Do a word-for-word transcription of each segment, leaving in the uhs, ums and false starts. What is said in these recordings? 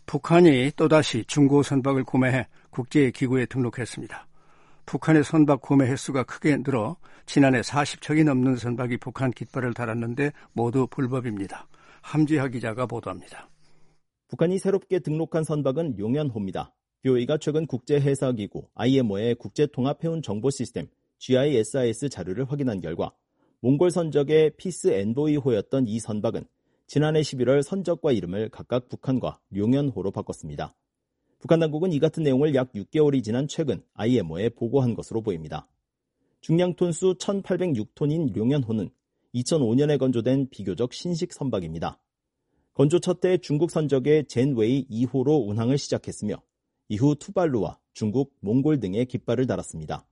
북한이 또다시 중고 선박을 구매해 국제기구에 등록했습니다. 북한의 선박 구매 횟수가 크게 늘어 지난해 사십 척이 넘는 선박이 북한 깃발을 달았는데 모두 불법입니다. 함지하 기자가 보도합니다. 북한이 새롭게 등록한 선박은 용현호입니다. 비오이가 최근 국제해사기구 아이엠오의 국제통합해운 정보 시스템 지아이에스아이에스 자료를 확인한 결과 몽골 선적의 피스 엔보이호였던 이 선박은 지난해 십일월 선적과 이름을 각각 북한과 용현호로 바꿨습니다. 북한 당국은 이 같은 내용을 약 육 개월이 지난 최근 아이엠오에 보고한 것으로 보입니다. 중량 톤수 천팔백육 톤인 용현호는 이천오 년에 건조된 비교적 신식 선박입니다. 건조 첫 해 중국 선적의 젠웨이 이 호로 운항을 시작했으며 이후 투발루와 중국, 몽골 등의 깃발을 달았습니다.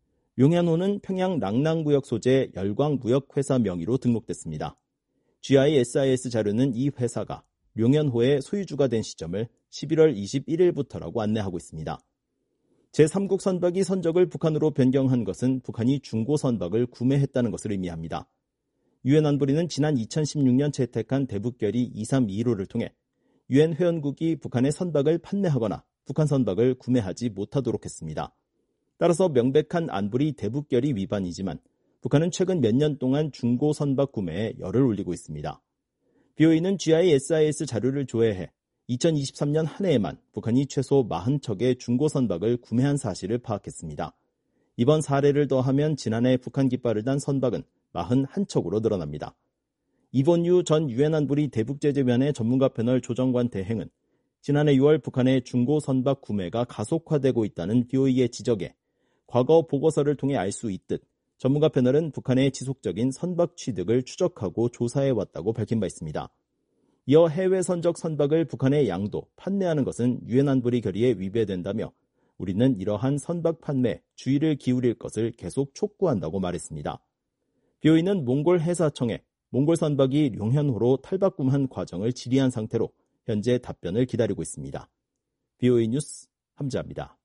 용현호는 평양 랑낭구역 소재 열광무역회사 명의로 등록됐습니다. 지아이에스아이에스 자료는 이 회사가 용현호의 소유주가 된 시점을 십일월 이십일일부터라고 안내하고 있습니다. 제삼국 선박이 선적을 북한으로 변경한 것은 북한이 중고 선박을 구매했다는 것을 의미합니다. 유엔 안보리는 지난 이천십육 년 채택한 대북결의 이삼이일호를 통해 유엔 회원국이 북한의 선박을 판매하거나 북한 선박을 구매하지 못하도록 했습니다. 따라서 명백한 안보리 대북결의 위반이지만 북한은 최근 몇 년 동안 중고 선박 구매에 열을 올리고 있습니다. 비오이는 지아이에스아이에스 자료를 조회해 이천이십삼 년 한 해에만 북한이 최소 사십 척의 중고 선박을 구매한 사실을 파악했습니다. 이번 사례를 더하면 지난해 북한 깃발을 단 선박은 사십일 척으로 늘어납니다. 이본유 전 유엔 안보리 대북제재위원회 전문가 패널 조정관 대행은 지난해 유월 북한의 중고 선박 구매가 가속화되고 있다는 비오이의 지적에 과거 보고서를 통해 알 수 있듯 전문가 패널은 북한의 지속적인 선박 취득을 추적하고 조사해왔다고 밝힌 바 있습니다. 이어 해외 선적 선박을 북한에 양도, 판매하는 것은 유엔 안보리 결의에 위배된다며 우리는 이러한 선박 판매 주의를 기울일 것을 계속 촉구한다고 말했습니다. 비오이는 몽골 해사청에 몽골 선박이 용현호로 탈바꿈한 과정을 질의한 상태로 현재 답변을 기다리고 있습니다. 비오이 뉴스 함지아입니다.